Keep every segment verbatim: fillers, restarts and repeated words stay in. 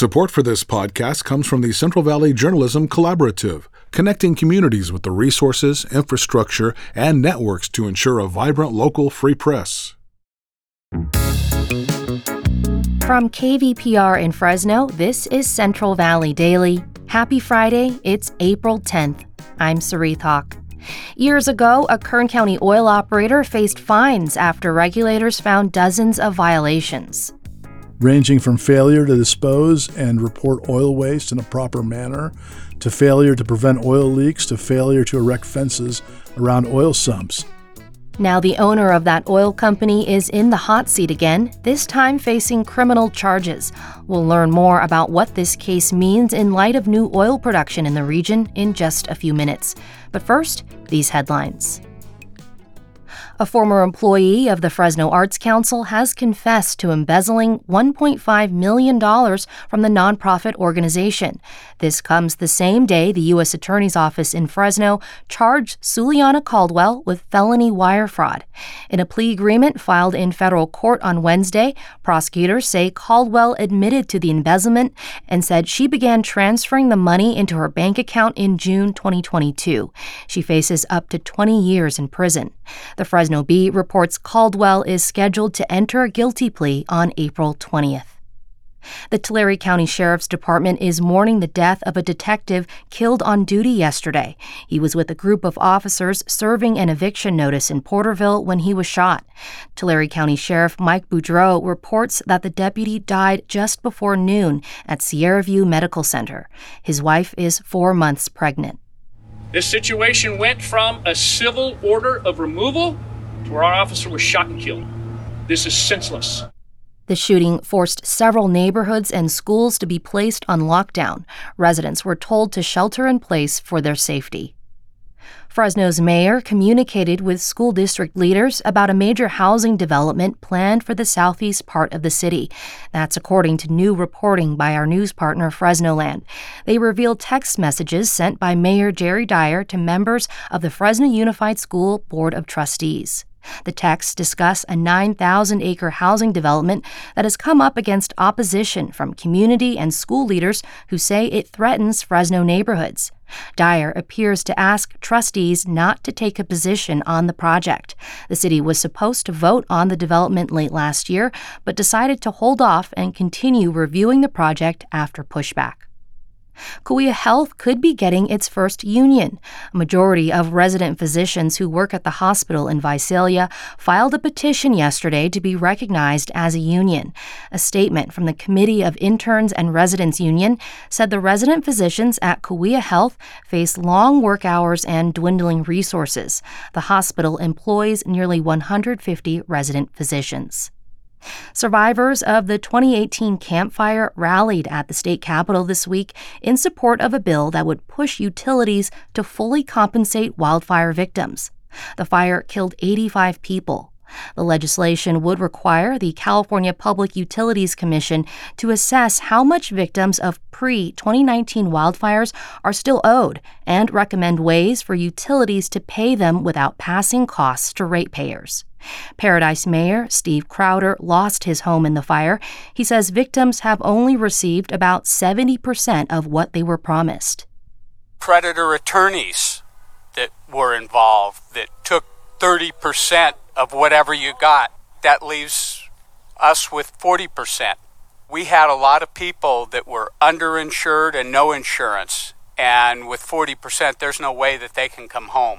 Support for this podcast comes from the Central Valley Journalism Collaborative, connecting communities with the resources, infrastructure, and networks to ensure a vibrant local free press. From K V P R in Fresno, this is Central Valley Daily. Happy Friday, it's April tenth. I'm Sarith Hawk. Years ago, a Kern County oil operator faced fines after regulators found dozens of violations. Ranging from failure to dispose and report oil waste in a proper manner, to failure to prevent oil leaks, to failure to erect fences around oil sumps. Now the owner of that oil company is in the hot seat again, this time facing criminal charges. We'll learn more about what this case means in light of new oil production in the region in just a few minutes. But first, these headlines. A former employee of the Fresno Arts Council has confessed to embezzling one point five million dollars from the nonprofit organization. This comes the same day the U S Attorney's Office in Fresno charged Suliana Caldwell with felony wire fraud. In a plea agreement filed in federal court on Wednesday, prosecutors say Caldwell admitted to the embezzlement and said she began transferring the money into her bank account in June twenty twenty-two. She faces up to twenty years in prison. The Fresno Bee reports Caldwell is scheduled to enter a guilty plea on April twentieth. The Tulare County Sheriff's Department is mourning the death of a detective killed on duty yesterday. He was with a group of officers serving an eviction notice in Porterville when he was shot. Tulare County Sheriff Mike Boudreau reports that the deputy died just before noon at Sierra View Medical Center. His wife is four months pregnant. This situation went from a civil order of removal to where our officer was shot and killed. This is senseless. The shooting forced several neighborhoods and schools to be placed on lockdown. Residents were told to shelter in place for their safety. Fresno's mayor communicated with school district leaders about a major housing development planned for the southeast part of the city. That's according to new reporting by our news partner Fresnoland. They revealed text messages sent by Mayor Jerry Dyer to members of the Fresno Unified School Board of Trustees. The texts discuss a nine thousand acre housing development that has come up against opposition from community and school leaders who say it threatens Fresno neighborhoods. Dyer appears to ask trustees not to take a position on the project. The city was supposed to vote on the development late last year, but decided to hold off and continue reviewing the project after pushback. Cahuilla Health could be getting its first union. A majority of resident physicians who work at the hospital in Visalia filed a petition yesterday to be recognized as a union. A statement from the Committee of Interns and Residents Union said the resident physicians at Cahuilla Health face long work hours and dwindling resources. The hospital employs nearly one hundred fifty resident physicians. Survivors of the twenty eighteen Camp Fire rallied at the state capitol this week in support of a bill that would push utilities to fully compensate wildfire victims. The fire killed eighty-five people. The legislation would require the California Public Utilities Commission to assess how much victims of pre twenty nineteen wildfires are still owed and recommend ways for utilities to pay them without passing costs to ratepayers. Paradise Mayor Steve Crowder lost his home in the fire. He says victims have only received about seventy percent of what they were promised. Predator attorneys that were involved that took thirty percent of whatever you got. That leaves us with forty percent. We had a lot of people that were underinsured and no insurance, and with forty percent, there's no way that they can come home.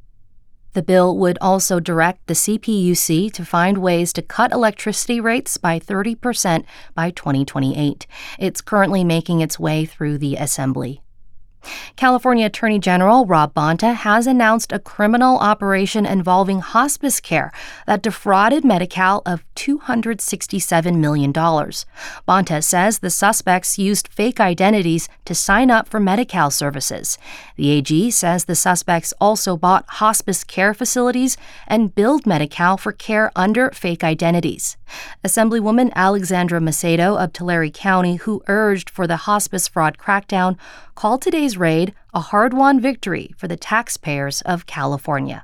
The bill would also direct the C P U C to find ways to cut electricity rates by thirty percent by twenty twenty-eight. It's currently making its way through the Assembly. California Attorney General Rob Bonta has announced a criminal operation involving hospice care that defrauded Medi-Cal of two hundred sixty-seven million dollars. Bonta says the suspects used fake identities to sign up for Medi-Cal services. The A G says the suspects also bought hospice care facilities and billed Medi-Cal for care under fake identities. Assemblywoman Alexandra Macedo of Tulare County, who urged for the hospice fraud crackdown, called today's raid a hard-won victory for the taxpayers of California.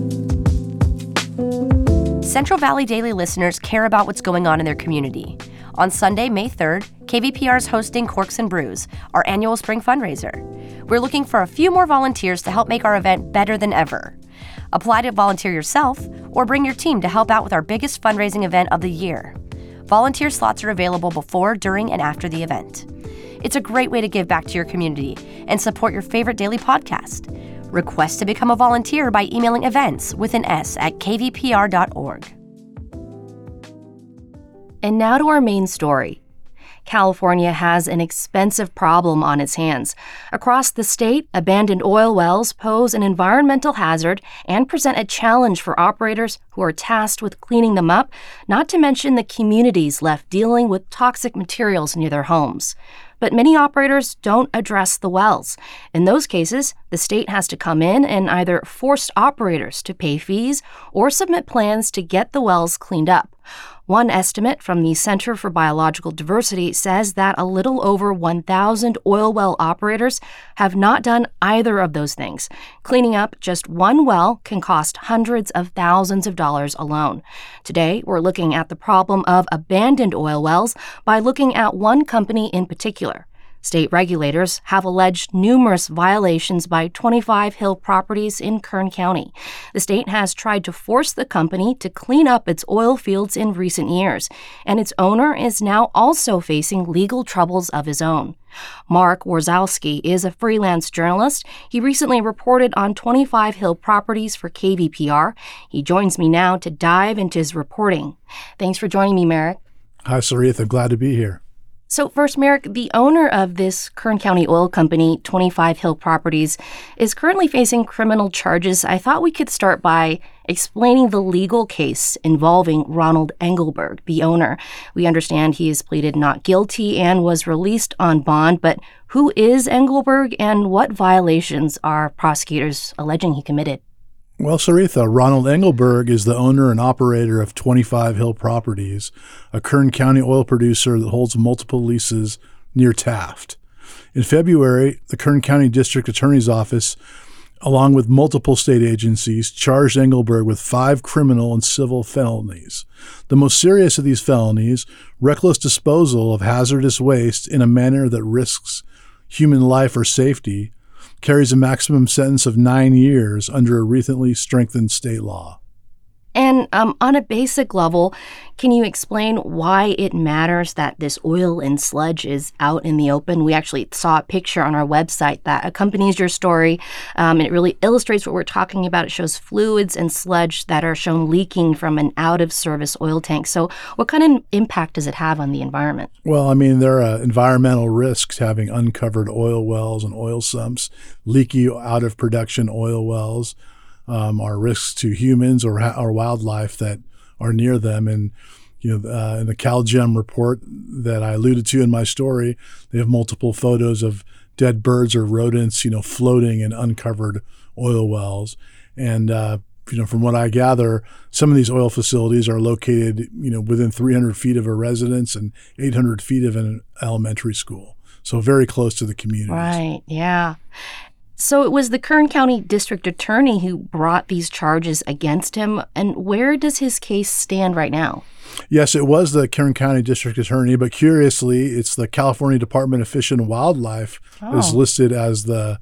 Central Valley Daily listeners care about what's going on in their community. On Sunday, May third, K V P R is hosting Corks and Brews, our annual spring fundraiser. We're looking for a few more volunteers to help make our event better than ever. Apply to volunteer yourself or bring your team to help out with our biggest fundraising event of the year. Volunteer slots are available before, during, and after the event. It's a great way to give back to your community and support your favorite daily podcast. Request to become a volunteer by emailing events with an S at k v p r dot org. And now to our main story. California has an expensive problem on its hands. Across the state, abandoned oil wells pose an environmental hazard and present a challenge for operators who are tasked with cleaning them up, not to mention the communities left dealing with toxic materials near their homes. But many operators don't address the wells. In those cases, the state has to come in and either force operators to pay fees or submit plans to get the wells cleaned up. One estimate from the Center for Biological Diversity says that a little over one thousand oil well operators have not done either of those things. Cleaning up just one well can cost hundreds of thousands of dollars alone. Today, we're looking at the problem of abandoned oil wells by looking at one company in particular. State regulators have alleged numerous violations by twenty-five Hill Properties in Kern County. The state has tried to force the company to clean up its oil fields in recent years, and its owner is now also facing legal troubles of his own. Mark Warzowski is a freelance journalist. He recently reported on twenty-five Hill Properties for K V P R. He joins me now to dive into his reporting. Thanks for joining me, Merrick. Hi, Saritha. Glad to be here. So first, Merrick, the owner of this Kern County oil company, twenty-five Hill Properties, is currently facing criminal charges. I thought we could start by explaining the legal case involving Ronald Engelberg, the owner. We understand he has pleaded not guilty and was released on bond, but who is Engelberg and what violations are prosecutors alleging he committed? Well, Saritha, Ronald Engelberg is the owner and operator of twenty-five Hill Properties, a Kern County oil producer that holds multiple leases near Taft. In February, the Kern County District Attorney's Office, along with multiple state agencies, charged Engelberg with five criminal and civil felonies. The most serious of these felonies, reckless disposal of hazardous waste in a manner that risks human life or safety, carries a maximum sentence of nine years under a recently strengthened state law. And um, on a basic level, can you explain why it matters that this oil and sludge is out in the open? We actually saw a picture on our website that accompanies your story. Um, and it really illustrates what we're talking about. It shows fluids and sludge that are shown leaking from an out-of-service oil tank. So what kind of impact does it have on the environment? Well, I mean, there are environmental risks having uncovered oil wells and oil sumps, leaky out-of-production oil wells. Um, are risks to humans or, or wildlife that are near them. And, you know, uh, in the CalGEM report that I alluded to in my story, they have multiple photos of dead birds or rodents, you know, floating in uncovered oil wells. And, uh, you know, from what I gather, some of these oil facilities are located, you know, within three hundred feet of a residence and eight hundred feet of an elementary school. So very close to the communities. Right, yeah. So it was the Kern County District Attorney who brought these charges against him. And where does his case stand right now? Yes, it was the Kern County District Attorney, but curiously, it's the California Department of Fish and Wildlife oh. is listed as the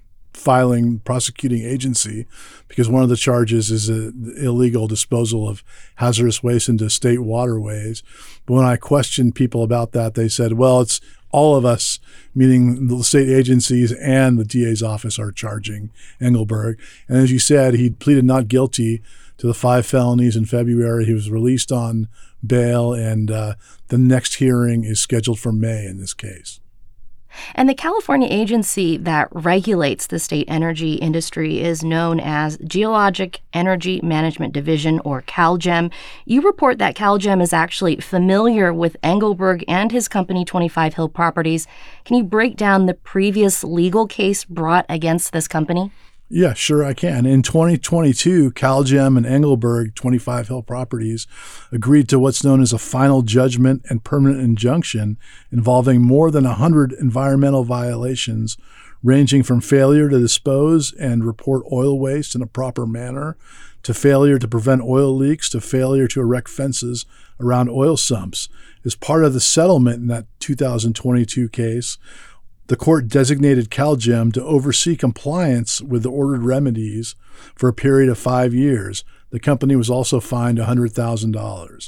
filing prosecuting agency because one of the charges is a, illegal disposal of hazardous waste into state waterways. But when I questioned people about that, they said, well, it's all of us, meaning the state agencies and the D A's office, are charging Engelberg. And as you said, he pleaded not guilty to the five felonies in February. He was released on bail, and uh, the next hearing is scheduled for May in this case. And the California agency that regulates the state energy industry is known as Geologic Energy Management Division, or CalGEM. You report that CalGEM is actually familiar with Engelberg and his company, twenty-five Hill Properties. Can you break down the previous legal case brought against this company? Yeah, sure I can. In twenty twenty-two, CalGEM and Engelberg, twenty-five Hill Properties, agreed to what's known as a final judgment and permanent injunction involving more than one hundred environmental violations, ranging from failure to dispose and report oil waste in a proper manner, to failure to prevent oil leaks, to failure to erect fences around oil sumps. As part of the settlement in that two thousand twenty-two case, the court designated CalGEM to oversee compliance with the ordered remedies for a period of five years. The company was also fined one hundred thousand dollars.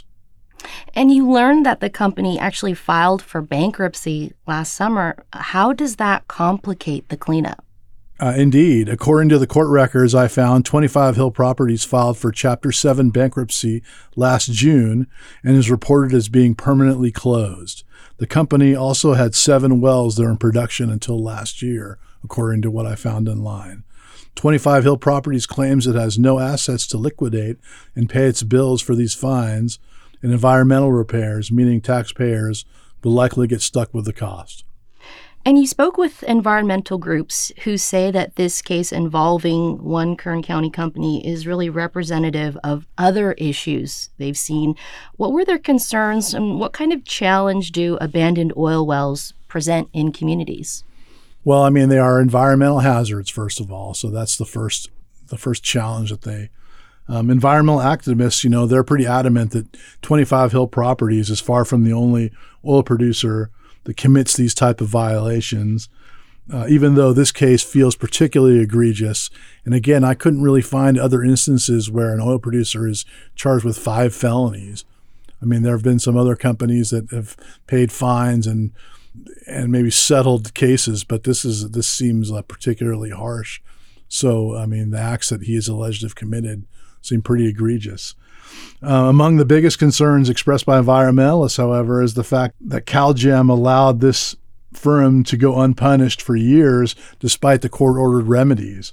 And you learned that the company actually filed for bankruptcy last summer. How does that complicate the cleanup? Uh, indeed. According to the court records I found, twenty-five Hill Properties filed for Chapter seven bankruptcy last June and is reported as being permanently closed. The company also had seven wells that were in production until last year, according to what I found online. twenty-five Hill Properties claims it has no assets to liquidate and pay its bills for these fines and environmental repairs, meaning taxpayers will likely get stuck with the cost. And you spoke with environmental groups who say that this case involving one Kern County company is really representative of other issues they've seen. What were their concerns, and what kind of challenge do abandoned oil wells present in communities? Well, I mean, they are environmental hazards, first of all. So that's the first the first challenge that they um, environmental activists, you know, they're pretty adamant that twenty-five Hill Properties is far from the only oil producer that commits these type of violations, uh, even though this case feels particularly egregious. And again, I couldn't really find other instances where an oil producer is charged with five felonies. I mean, there have been some other companies that have paid fines and and maybe settled cases, but this is this seems uh, particularly harsh. So, I mean, the acts that he is alleged to have committed seem pretty egregious. Uh, among the biggest concerns expressed by environmentalists, however, is the fact that CalGEM allowed this firm to go unpunished for years despite the court-ordered remedies.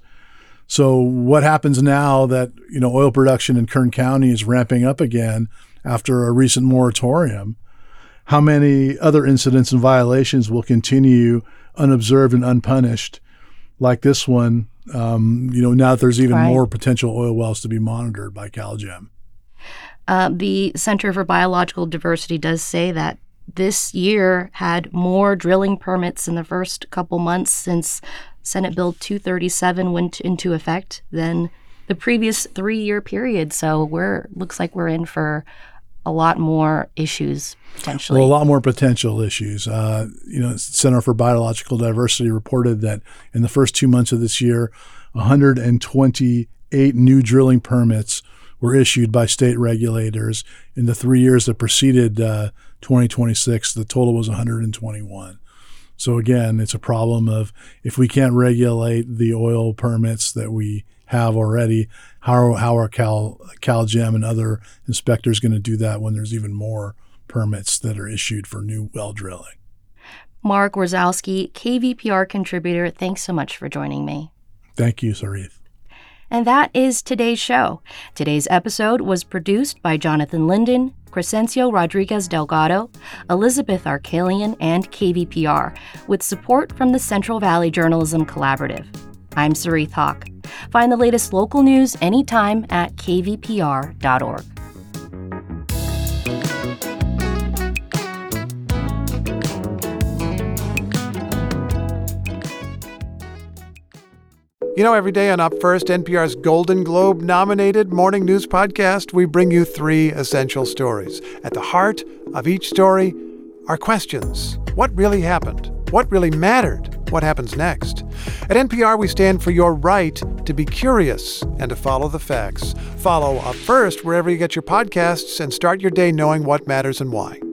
So what happens now that, you know, oil production in Kern County is ramping up again after a recent moratorium? How many other incidents and violations will continue unobserved and unpunished like this one, um, you know, now that there's even right. more potential oil wells to be monitored by CalGEM? Uh, the Center for Biological Diversity does say that this year had more drilling permits in the first couple months since Senate Bill two thirty-seven went into effect than the previous three-year period. So we're looks like we're in for a lot more issues potentially. Well, a lot more potential issues. Uh, you know, Center for Biological Diversity reported that in the first two months of this year, one hundred twenty-eight new drilling permits were issued by state regulators. In the three years that preceded uh, twenty twenty-six, the total was one hundred twenty-one. So again, it's a problem of if we can't regulate the oil permits that we have already, how are, how are Cal, CalGEM and other inspectors going to do that when there's even more permits that are issued for new well drilling? Mark Warzowski, K V P R contributor, thanks so much for joining me. Thank you, Sarith. And that is today's show. Today's episode was produced by Jonathan Linden, Crescencio Rodriguez Delgado, Elizabeth Arkalian, and K V P R, with support from the Central Valley Journalism Collaborative. I'm Sarith Hawk. Find the latest local news anytime at k v p r dot org. You know, every day on Up First, N P R's Golden Globe-nominated morning news podcast, we bring you three essential stories. At the heart of each story are questions. What really happened? What really mattered? What happens next? At N P R, we stand for your right to be curious and to follow the facts. Follow Up First wherever you get your podcasts and start your day knowing what matters and why.